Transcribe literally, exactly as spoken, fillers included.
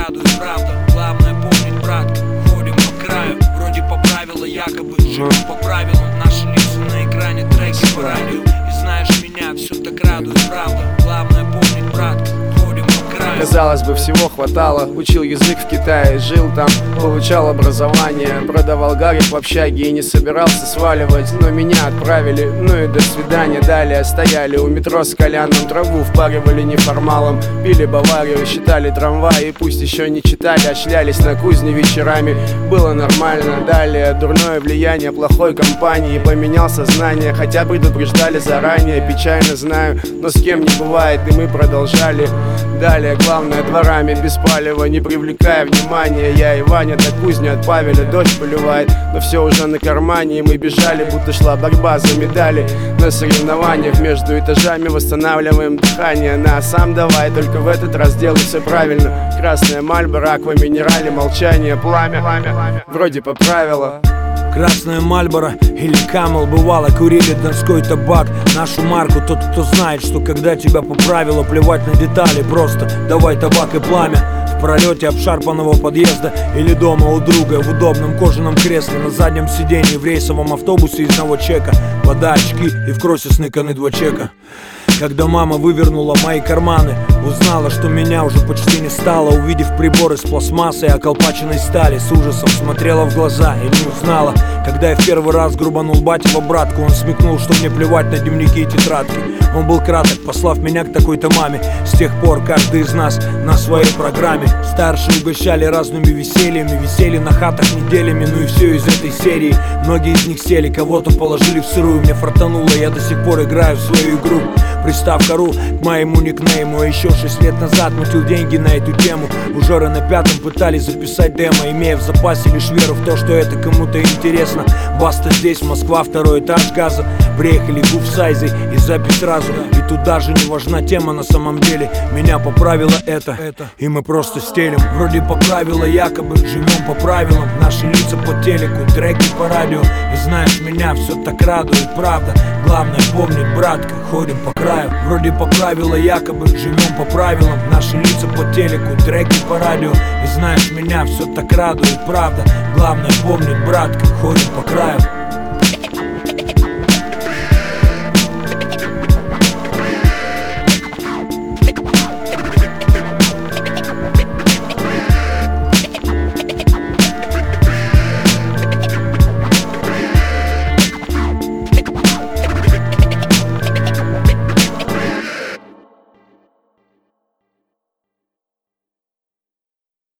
радует, правда. Главное помнить, братка, ходим по краю. Вроде по правилам, якобы живем по правилам. Наши лица на экране, треки по радио. И знаешь меня, все так радует, правда. Главное помнить, братка, ходим по краю. Казалось бы, всего хватало. Учил язык в Китае, жил там, получал образование. Продавал гарик в общаге и не собирался сваливать. Но меня отправили, ну и до свидания. Далее стояли у метро с кальяном, траву впаривали неформалом. Пили Баварию, считали трамваи. Пусть еще не читали, а шлялись на кузне вечерами. Было нормально. Далее дурное влияние плохой компании. Поменял сознание, хотя предупреждали заранее. Печально знаю, но с кем не бывает. И мы продолжали. Далее главное дворами, без палева, не привлекая внимания. Я и Ваня до кузни от Павеля, дождь поливает, но все уже на кармане. И мы бежали, будто шла борьба за медали. На соревнованиях между этажами восстанавливаем дыхание. На сам давай, только в этот раз делай все правильно. Красная Мальборо, аква минерали, молчание, пламя, пламя. Вроде по правилам. Красная Мальборо или Камел, бывало, курили донской табак. Нашу марку тот, кто знает, что когда тебя по правилу плевать на детали, просто давай табак и пламя. В пролете обшарпанного подъезда или дома у друга в удобном кожаном кресле на заднем сиденье в рейсовом автобусе из новочека. Вода, очки и в кроссе сныканы два чека. Когда мама вывернула мои карманы, узнала, что меня уже почти не стало. Увидев прибор из пластмассы и околпаченной стали, с ужасом смотрела в глаза и не узнала. Когда я в первый раз грубанул батькова братку, он смекнул, что мне плевать на дневники и тетрадки. Он был краток, послав меня к такой-то маме. С тех пор каждый из нас на своей программе. Старшие угощали разными весельями, висели на хатах неделями, ну и все из этой серии. Многие из них сели, кого-то положили в сырую. Мне фартануло, я до сих пор играю в свою игру. Приставка ру к моему никнейму. А еще шесть лет назад мутил деньги на эту тему. Ужоры на пятом пытались записать демо, имея в запасе лишь веру в то, что это кому-то интересно. Баста здесь, Москва, второй этаж газа. Приехали в сайзе и запись сразу. И тут даже не важна тема на самом деле. Меня поправило это, и мы просто стелим. Вроде по правилам, якобы живем по правилам. Наши лица по телеку, треки по радио. И знаешь, меня все так радует, правда. Главное помнить, братка, ходим по краю. Вроде по правилам, якобы живем по правилам. Наши лица по телеку, треки по радио. И знаешь, меня все так радует, правда. Главное помнить, братка, ходим по краю.